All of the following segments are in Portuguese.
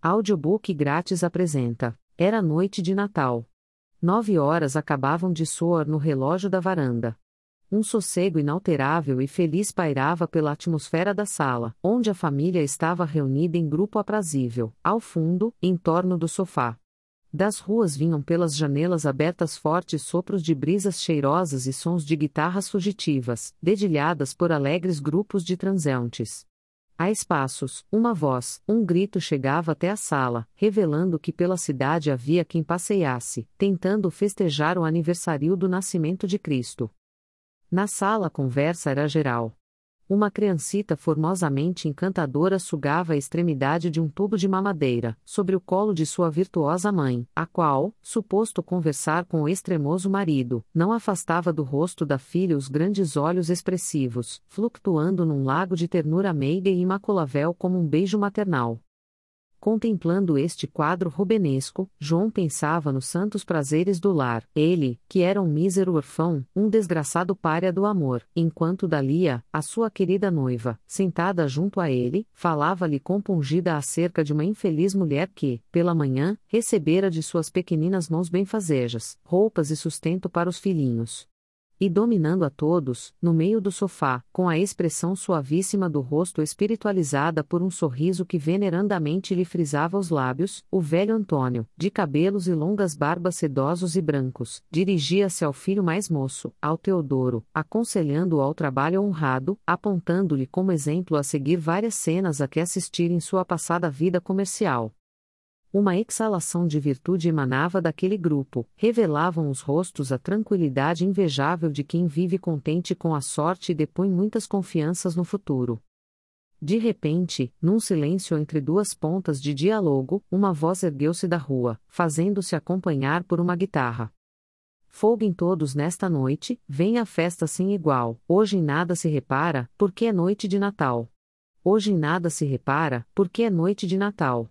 Audiobook grátis apresenta. Era noite de Natal. 9 horas acabavam de soar no relógio da varanda. Um sossego inalterável e feliz pairava pela atmosfera da sala, onde a família estava reunida em grupo aprazível, ao fundo, em torno do sofá. Das ruas vinham pelas janelas abertas fortes sopros de brisas cheirosas e sons de guitarras fugitivas, dedilhadas por alegres grupos de transeuntes. A espaços, uma voz, um grito chegava até a sala, revelando que pela cidade havia quem passeasse, tentando festejar o aniversário do nascimento de Cristo. Na sala a conversa era geral. Uma criancita formosamente encantadora sugava a extremidade de um tubo de mamadeira, sobre o colo de sua virtuosa mãe, a qual, suposto conversar com o extremoso marido, não afastava do rosto da filha os grandes olhos expressivos, flutuando num lago de ternura meiga e imaculavel como um beijo maternal. Contemplando este quadro rubenesco, João pensava nos santos prazeres do lar, ele, que era um mísero orfão, um desgraçado pária do amor, enquanto Dalia, a sua querida noiva, sentada junto a ele, falava-lhe compungida acerca de uma infeliz mulher que, pela manhã, recebera de suas pequeninas mãos benfazejas, roupas e sustento para os filhinhos. E dominando a todos, no meio do sofá, com a expressão suavíssima do rosto espiritualizada por um sorriso que venerandamente lhe frisava os lábios, o velho Antônio, de cabelos e longas barbas sedosos e brancos, dirigia-se ao filho mais moço, ao Teodoro, aconselhando-o ao trabalho honrado, apontando-lhe como exemplo a seguir várias cenas a que assistir em sua passada vida comercial. Uma exalação de virtude emanava daquele grupo, revelavam os rostos a tranquilidade invejável de quem vive contente com a sorte e depõe muitas confianças no futuro. De repente, num silêncio entre duas pontas de diálogo, uma voz ergueu-se da rua, fazendo-se acompanhar por uma guitarra. Folguem todos nesta noite, vem a festa sem igual, hoje em nada se repara, porque é noite de Natal. Hoje em nada se repara, porque é noite de Natal.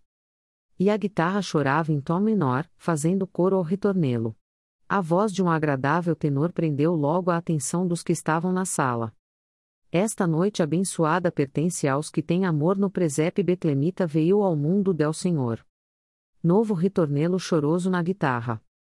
E a guitarra chorava em tom menor, fazendo coro ao ritornelo. A voz de um agradável tenor prendeu logo a atenção dos que estavam na sala. Esta noite abençoada pertence aos que têm amor no presépio betlemita veio ao mundo del Senhor. Novo ritornelo choroso na guitarra.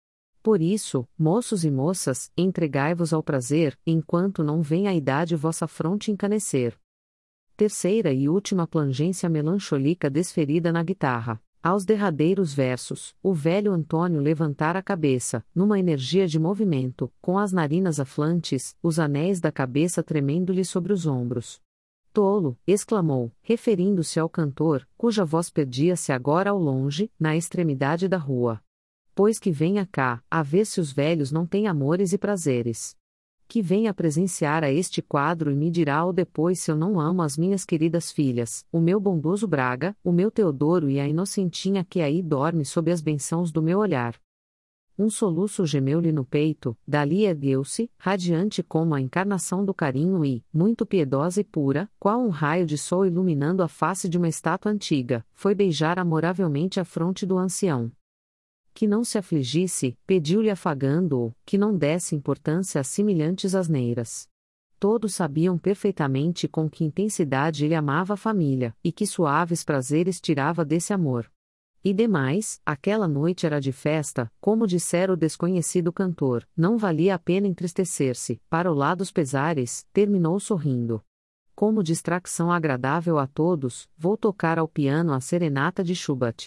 Por isso, moços e moças, entregai-vos ao prazer, enquanto não vem a idade vossa fronte encanecer. Terceira e última plangência melancólica desferida na guitarra. Aos derradeiros versos, o velho Antônio levantara a cabeça, numa energia de movimento, com as narinas aflantes, os anéis da cabeça tremendo-lhe sobre os ombros. Tolo, exclamou, referindo-se ao cantor, cuja voz perdia-se agora ao longe, na extremidade da rua. Pois que venha cá, a ver se os velhos não têm amores e prazeres. Que venha presenciar a este quadro e me dirá ao depois se eu não amo as minhas queridas filhas, o meu bondoso Braga, o meu Teodoro e a inocentinha que aí dorme sob as bênçãos do meu olhar. Um soluço gemeu-lhe no peito, dali ergueu-se, radiante como a encarnação do carinho e, muito piedosa e pura, qual um raio de sol iluminando a face de uma estátua antiga, foi beijar amoravelmente a fronte do ancião. Que não se afligisse, pediu-lhe afagando-o, que não desse importância a semelhantes asneiras. Todos sabiam perfeitamente com que intensidade ele amava a família, e que suaves prazeres tirava desse amor. E demais, aquela noite era de festa, como dissera o desconhecido cantor, não valia a pena entristecer-se, para o lado dos pesares, terminou sorrindo. Como distração agradável a todos, vou tocar ao piano a serenata de Schubert.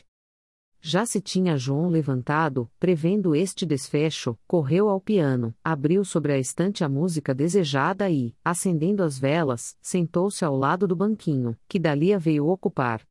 Já se tinha João levantado, prevendo este desfecho, correu ao piano, abriu sobre a estante a música desejada e, acendendo as velas, sentou-se ao lado do banquinho, que Dalia veio ocupar.